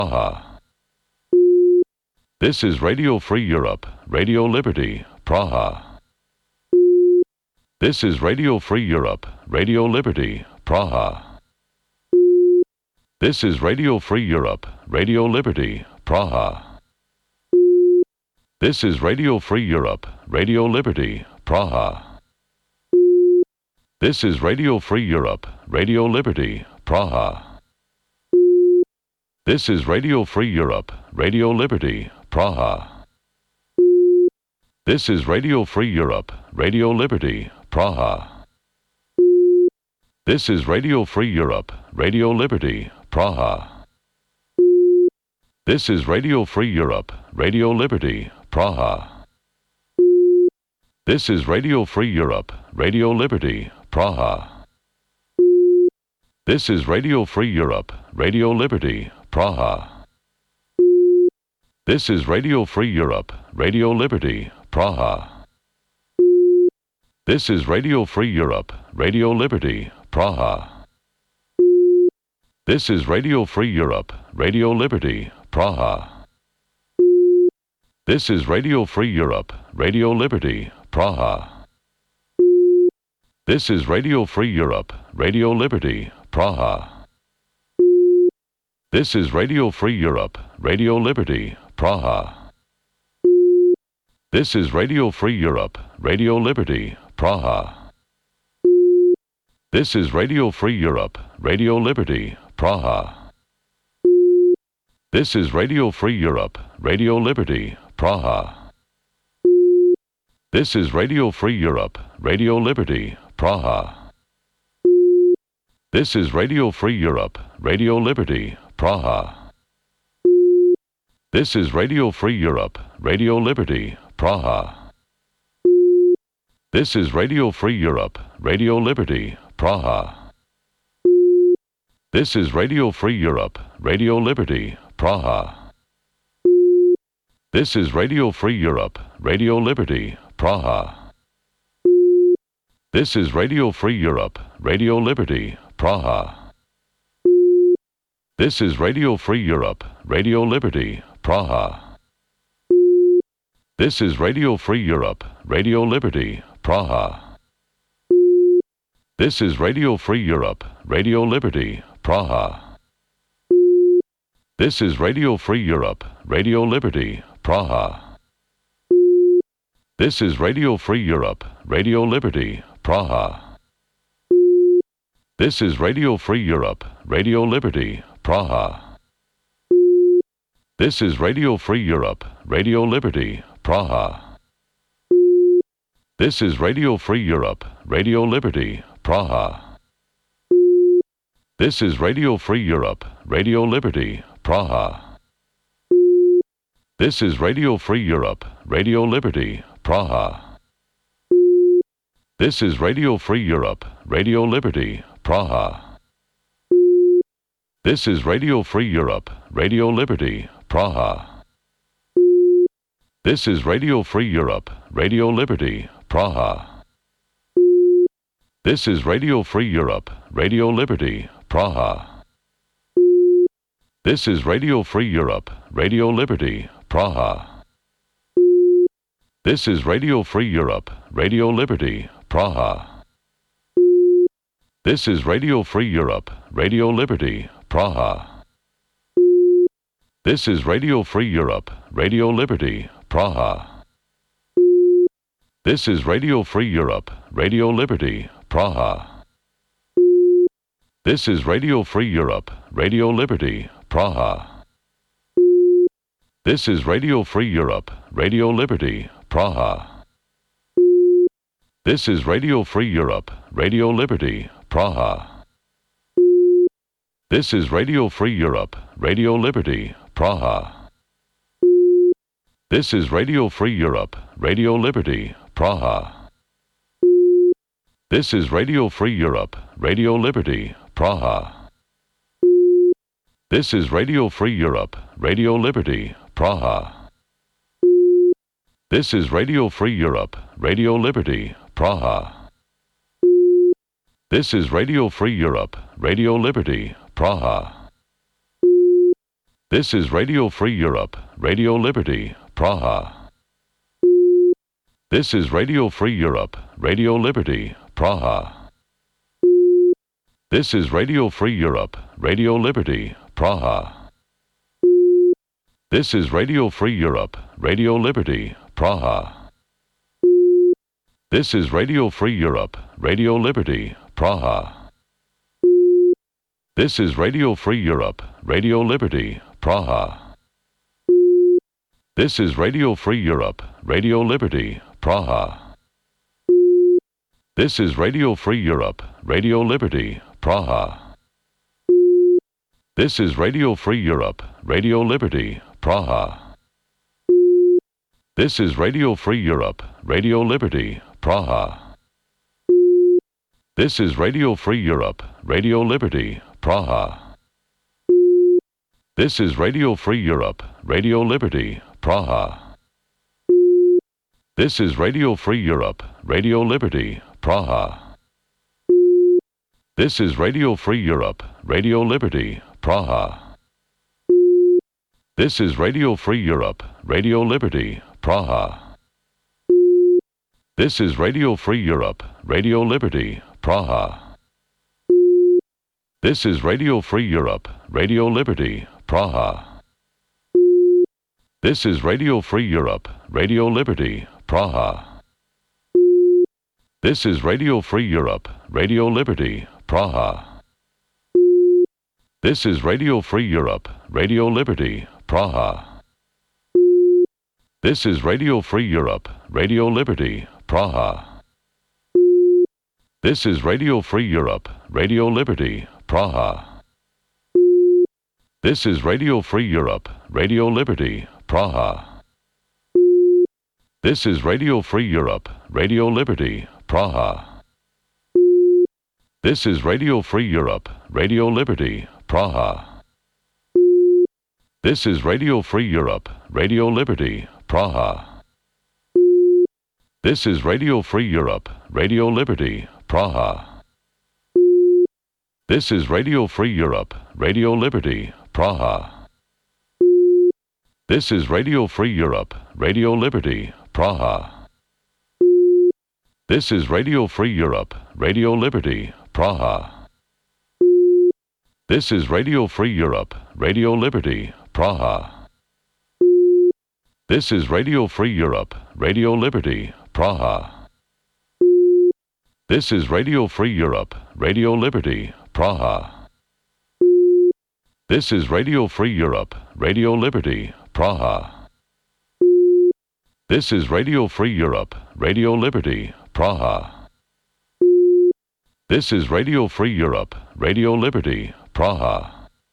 Praha. This is Radio Free Europe, Radio Liberty, Praha. This is Radio Free Europe, Radio Liberty, Praha. This is Radio Free Europe, Radio Liberty, Praha. This is Radio Free Europe, Radio Liberty, Praha. This is Radio Free Europe, Radio Liberty, Praha. This is Radio Free Europe, Radio Liberty, Praha. This is Radio Free Europe, Radio Liberty, Praha. This is Radio Free Europe, Radio Liberty, Praha. This is Radio Free Europe, Radio Liberty, Praha. This is Radio Free Europe, Radio Liberty, Praha. This is Radio Free Europe, Radio Liberty, Praha. This is Radio Free Europe, Radio Liberty, Praha. This is Radio Free Europe, Radio Liberty, Praha. This is Radio Free Europe, Radio Liberty, Praha. This is Radio Free Europe, Radio Liberty, Praha. This is Radio Free Europe, Radio Liberty, Praha. This is Radio Free Europe, Radio Liberty, Praha. This is Radio Free Europe, Radio Liberty, Praha. This is Radio Free Europe, Radio Liberty, Praha. This is Radio Free Europe, Radio Liberty, Praha. This is Radio Free Europe, Radio Liberty, Praha. This is Radio Free Europe, Radio Liberty, Praha. This is Radio Free Europe, Radio Liberty, Praha. This is Radio Free Europe, Radio Liberty, Praha. This is Radio Free Europe, Radio Liberty, Praha. This is Radio Free Europe, Radio Liberty, Praha. This is Radio Free Europe, Radio Liberty, Praha. This is Radio Free Europe, Radio Liberty, Praha. This is Radio Free Europe, Radio Liberty, Praha. This is Radio Free Europe, Radio Liberty, Praha. This is Radio Free Europe, Radio Liberty, Praha. This is Radio Free Europe, Radio Liberty, Praha. This is Radio Free Europe, Radio Liberty, Praha. This is Radio Free Europe, Radio Liberty, Praha. This is Radio Free Europe, Radio Liberty, Praha. This is Radio Free Europe, Radio Liberty, Praha. This is Radio Free Europe, Radio Liberty, Praha. This is Radio Free Europe, Radio Liberty, Praha. This is Radio Free Europe, Radio Liberty, Praha. This is Radio Free Europe, Radio Liberty, Praha. This is Radio Free Europe, Radio Liberty, Praha. This is Radio Free Europe, Radio Liberty, Praha. This is Radio Free Europe, Radio Liberty, Praha. This is Radio Free Europe, Radio Liberty, Praha. This is Radio Free Europe, Radio Liberty, Praha. This is Radio Free Europe, Radio Liberty, Praha. This is Radio Free Europe, Radio Liberty, Praha. This is Radio Free Europe, Radio Liberty, Praha. This is Radio Free Europe, Radio Liberty, Praha. This is Radio Free Europe, Radio Liberty, Praha. This is Radio Free Europe, Radio Liberty, Praha. This is Radio Free Europe, Radio Liberty, Praha. This is Radio Free Europe, Radio Liberty, Praha. This is Radio Free Europe, Radio Liberty, Praha. This is Radio Free Europe, Radio Liberty, Praha. This is Radio Free Europe, Radio Liberty, Praha. This is Radio Free Europe, Radio Liberty, Praha. This is Radio Free Europe, Radio Liberty, Praha. This is Radio Free Europe, Radio Liberty, Praha. This is Radio Free Europe, Radio Liberty, Praha. This is Radio Free Europe, Radio Liberty, Praha. This is Radio Free Europe, Radio Liberty, Praha. This is Radio Free Europe, Radio Liberty, Praha. This is Radio Free Europe, Radio Liberty, Praha. This is Radio Free Europe, Radio Liberty, Praha. This is Radio Free Europe, Radio Liberty, Praha. This is Radio Free Europe, Radio Liberty, Praha. This is Radio Free Europe, Radio Liberty, Praha. This is Radio Free Europe, Radio Liberty, Praha. This is Radio Free Europe, Radio Liberty, Praha. This is Radio Free Europe, Radio Liberty, Praha. This is Radio Free Europe, Radio Liberty, Praha. This is Radio Free Europe, Radio Liberty, Praha. This is Radio Free Europe, Radio Liberty, Praha. This is Radio Free Europe, Radio Liberty, Praha. This is Radio Free Europe, Radio Liberty, Praha. This is Radio Free Europe, Radio Liberty, Praha. This is Radio Free Europe, Radio Liberty, Praha. This is Radio Free Europe, Radio Liberty, Praha. This is Radio Free Europe, Radio Liberty, Praha. This is Radio Free Europe, Radio Liberty, Praha. This is Radio Free Europe, Radio Liberty, Praha. This is Radio Free Europe, Radio Liberty, Praha. This is Radio Free Europe, Radio Liberty, Praha. This is Radio Free Europe, Radio Liberty, Praha. This is Radio Free Europe, Radio Liberty, Praha. This is Radio Free Europe, Radio Liberty, Praha. This is Radio Free Europe, Radio Liberty, Praha. This is Radio Free Europe, Radio Liberty, Praha. This is Radio Free Europe, Radio Liberty, Praha. This is Radio Free Europe, Radio Liberty, Praha.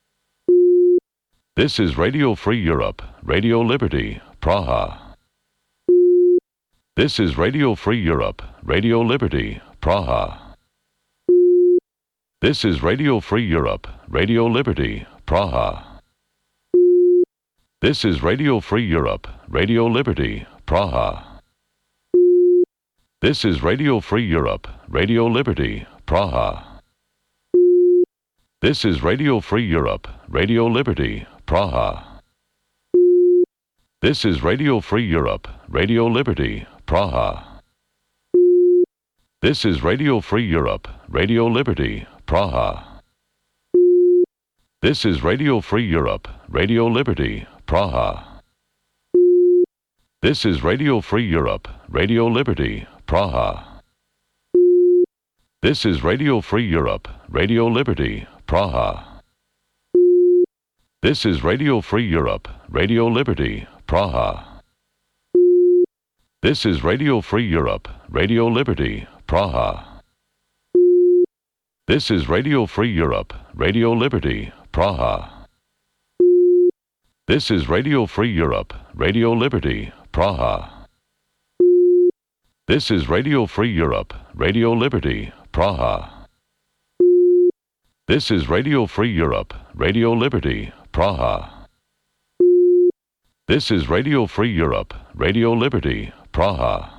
This is Radio Free Europe, Radio Liberty, Praha. This is Radio Free Europe, Radio Liberty, Praha. This is Radio Free Europe, Radio Liberty, Praha. This is Radio Free Europe, Radio Liberty, Praha. This is Radio Free Europe, Radio Liberty, Praha. This is Radio Free Europe, Radio Liberty, Praha. This is Radio Free Europe, Radio Liberty, Praha. This is Radio Free Europe, Radio Liberty, Praha. This is Radio Free Europe, Radio Liberty, Praha. This is Radio Free Europe, Radio Liberty, Praha. This is Radio Free Europe, Radio Liberty, Praha. This is Radio Free Europe, Radio Liberty, Praha. This is Radio Free Europe, Radio Liberty, Praha. This is Radio Free Europe, Radio Liberty, Praha. This is Radio Free Europe, Radio Liberty, Praha. This is Radio Free Europe, Radio Liberty, Praha. This is Radio Free Europe, Radio Liberty, Praha. This is Radio Free Europe, Radio Liberty, Praha.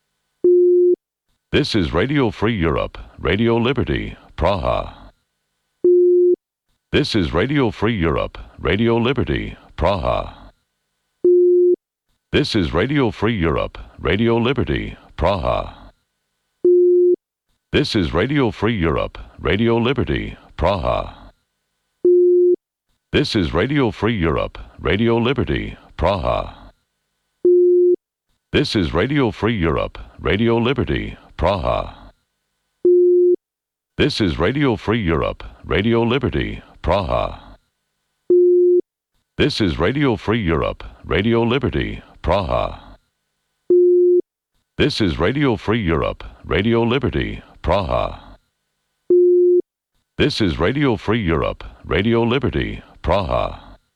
This is Radio Free Europe, Radio Liberty, Praha. This is Radio Free Europe, Radio Liberty, Praha. This is Radio Free Europe, Radio Liberty, Praha. This is Radio Free Europe, Radio Liberty, Praha. This is Radio Free Europe, Radio Liberty, Praha. This is Radio Free Europe, Radio Liberty, Praha. This is Radio Free Europe, Radio Liberty, Praha. This is Radio Free Europe, Radio Liberty, Praha. This is Radio Free Europe, Radio Liberty, Praha. This is Radio Free Europe, Radio Liberty, Praha.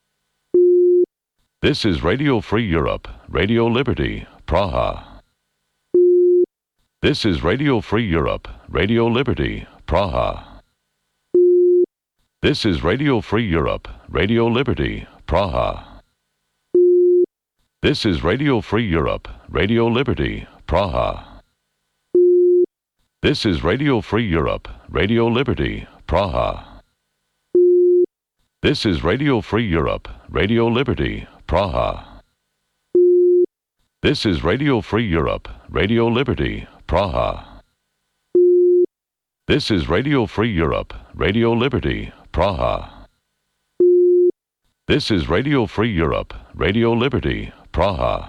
This is Radio Free Europe, Radio Liberty, Praha. This is Radio Free Europe, Radio Liberty, Praha. This is Radio Free Europe, Radio Liberty, Praha. This is Radio Free Europe, Radio Liberty, Praha. This is Radio Free Europe, Radio Liberty, Praha. This is Radio Free Europe, Radio Liberty, Praha. This is Radio Free Europe, Radio Liberty, Praha. This is Radio Free Europe, Radio Liberty, Praha. This is Radio Free Europe, Radio Liberty, Praha.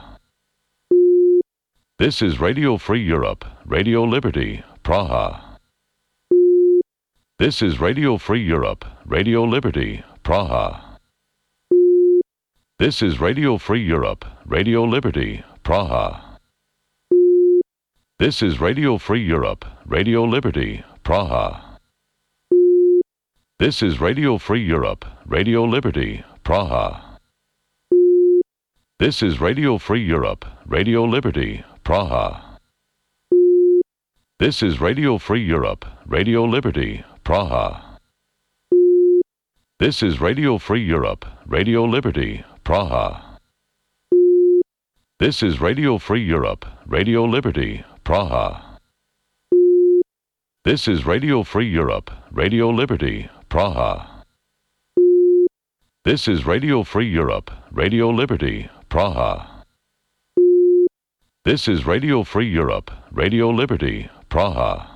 This is Radio Free Europe, Radio Liberty, Praha. This is Radio Free Europe, Radio Liberty, Praha. This is Radio Free Europe, Radio Liberty, Praha. This is Radio Free Europe, Radio Liberty, Praha. This is Radio Free Europe, Radio Liberty, Praha. This is Radio Free Europe, Radio Liberty, Praha. This is Radio Free Europe, Radio Liberty, Praha. This is Radio Free Europe, Radio Liberty, Praha. This is Radio Free Europe, Radio Liberty, Praha. This is Radio Free Europe, Radio Liberty, Praha. This is Radio Free Europe, Radio Liberty, Praha. This is Radio Free Europe, Radio Liberty, Praha.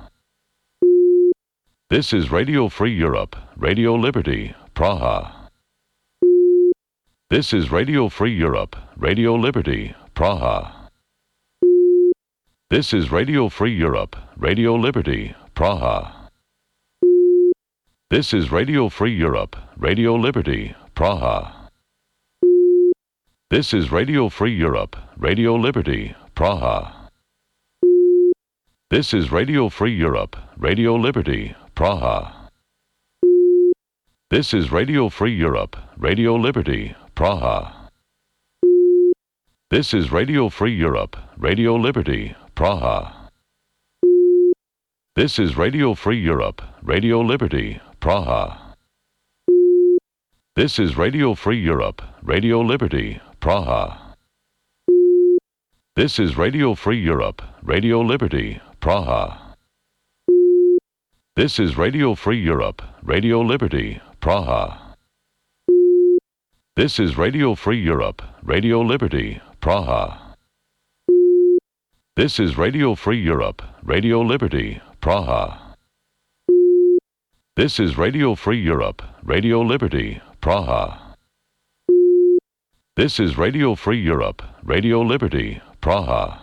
This is Radio Free Europe, Radio Liberty, Praha. This is Radio Free Europe, Radio Liberty, Praha. This is Radio Free Europe, Radio Liberty, Praha. This is Radio Free Europe, Radio Liberty, Praha. This is Radio Free Europe, Radio Liberty, Praha. This is Radio Free Europe, Radio Liberty, Praha. This is Radio Free Europe, Radio Liberty, Praha. This is Radio Free Europe, Radio Liberty, Praha. This is Radio Free Europe, Radio Liberty, Praha. This is Radio Free Europe, Radio Liberty, Praha. This is Radio Free Europe, Radio Liberty, Praha. This is Radio Free Europe, Radio Liberty, Praha. This is Radio Free Europe, Radio Liberty, Praha. This is Radio Free Europe, Radio Liberty, Praha. This is Radio Free Europe, Radio Liberty, Praha. This is Radio Free Europe, Radio Liberty, Praha.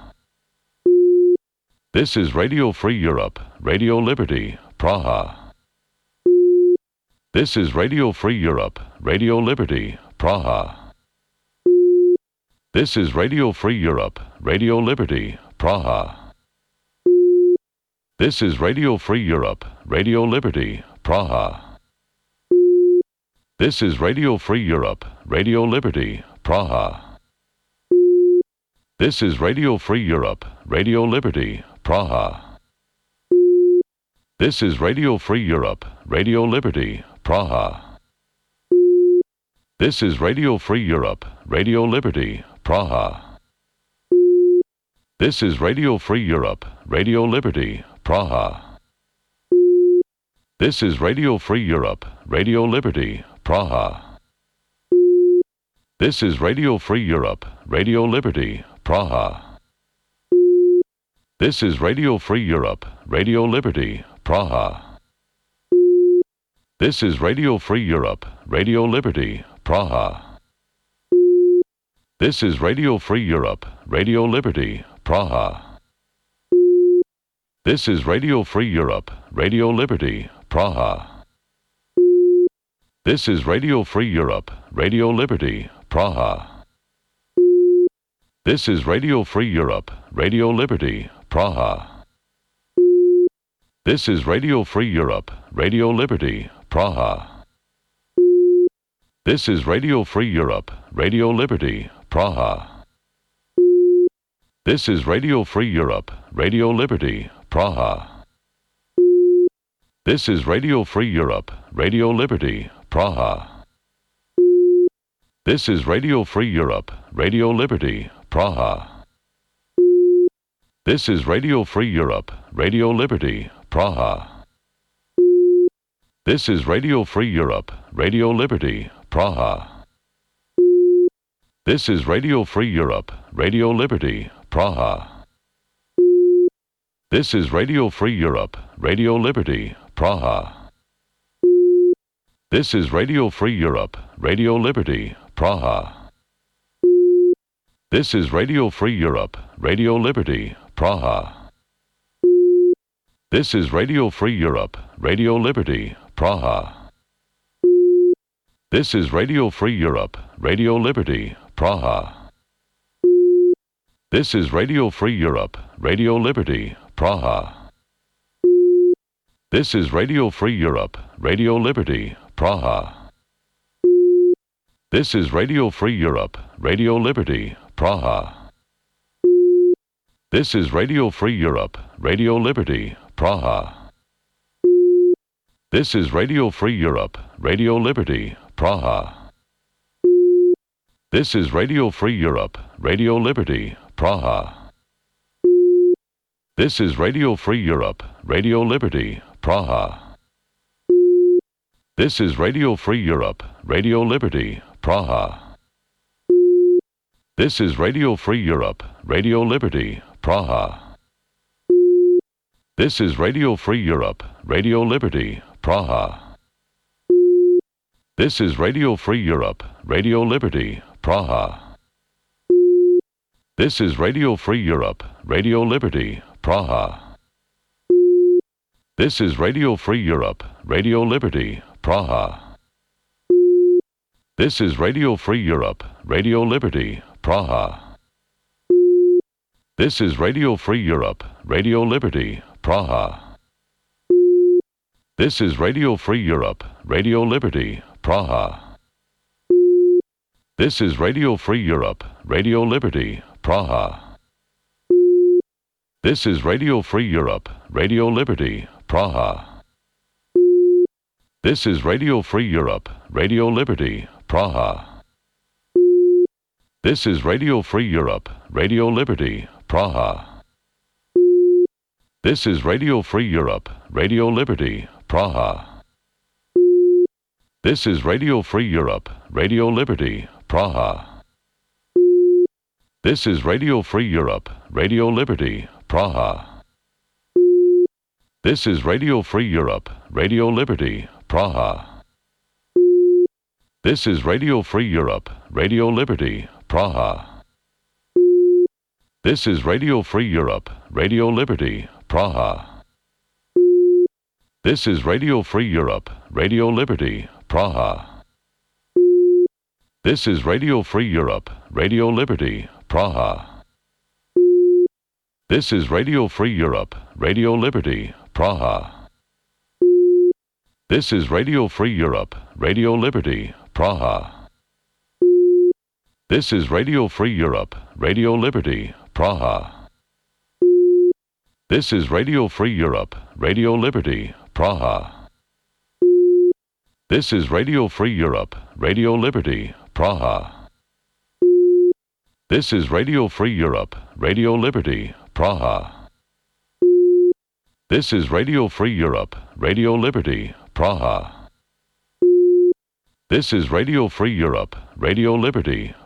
This is Radio Free Europe, Radio Liberty, Praha. This is Radio Free Europe, Radio Liberty, Praha. This is Radio Free Europe, Radio Liberty, Praha. This is Radio Free Europe, Radio Liberty, Praha. This is Radio Free Europe, Radio Liberty, Praha. This is Radio Free Europe, Radio Liberty, Praha. This is Radio Free Europe, Radio Liberty, Praha. This is Radio Free Europe, Radio Liberty, Praha. This is Radio Free Europe, Radio Liberty, Praha. This is Radio Free Europe, Radio Liberty, Praha. This is Radio Free Europe, Radio Liberty, Praha. This is Radio Free Europe, Radio Liberty, Praha. This is Radio Free Europe, Radio Liberty, Praha. This is Radio Free Europe, Radio Liberty, Praha. This is Radio Free Europe, Radio Liberty, Praha. This is Radio Free Europe, Radio Liberty, Praha. This is Radio Free Europe, Radio Liberty, Praha. This is Radio Free Europe, Radio Liberty, Praha. This is Radio Free Europe, Radio Liberty, Praha. This is Radio Free Europe, Radio Liberty, Praha. This is Radio Free Europe, Radio Liberty, Praha. This is Radio Free Europe, Radio Liberty, Praha. This is Radio Free Europe, Radio Liberty, Praha. This is Radio Free Europe, Radio Liberty, Praha. This is Radio Free Europe, Radio Liberty, Praha. This is Radio Free Europe, Radio Liberty, Praha. This is Radio Free Europe, Radio Liberty, Praha. This is Radio Free Europe, Radio Liberty, Praha. This is Radio Free Europe, Radio Liberty, Praha. This is Radio Free Europe, Radio Liberty, Praha. This is Radio Free Europe, Radio Liberty, Praha. This is Radio Free Europe, Radio Liberty, Praha. This is Radio Free Europe, Radio Liberty, Praha. This is Radio Free Europe, Radio Liberty, Praha. This is Radio Free Europe, Radio Liberty, Praha. This is Radio Free Europe, Radio Liberty, Praha. This is Radio Free Europe, Radio Liberty, Praha. This is Radio Free Europe, Radio Liberty, Praha. This is Radio Free Europe, Radio Liberty, Praha. This is Radio Free Europe, Radio Liberty, Praha. This is Radio Free Europe, Radio Liberty, Praha. This is Radio Free Europe, Radio Liberty, Praha. This is Radio Free Europe, Radio Liberty, Praha. This is Radio Free Europe, Radio Liberty, Praha. This is Radio Free Europe, Radio Liberty, Praha. This is Radio Free Europe, Radio Liberty, Praha. This is Radio Free Europe, Radio Liberty, Praha. This is Radio Free Europe, Radio Liberty, Praha. This is Radio Free Europe, Radio Liberty, Praha. This is Radio Free Europe, Radio Liberty, Praha. This is Radio Free Europe, Radio Liberty, Praha. This is Radio Free Europe, Radio Liberty, Praha. This is Radio Free Europe, Radio Liberty, Praha. This is Radio Free Europe, Radio Liberty, Praha. This is Radio Free Europe, Radio Liberty, Praha. This is Radio Free Europe, Radio Liberty, Praha. This is Radio Free Europe, Radio Liberty, Praha. This is Radio Free Europe, Radio Liberty, Praha. This is Radio Free Europe, Radio Liberty, Praha. This is Radio Free Europe, Radio Liberty, Praha. This is Radio Free Europe, Radio Liberty, Praha. This is Radio Free Europe, Radio Liberty, Praha. This is Radio Free Europe, Radio Liberty, Praha. This is Radio Free Europe, Radio Liberty, Praha. This is Radio Free Europe, Radio Liberty, Praha. This is Radio Free Europe, Radio Liberty,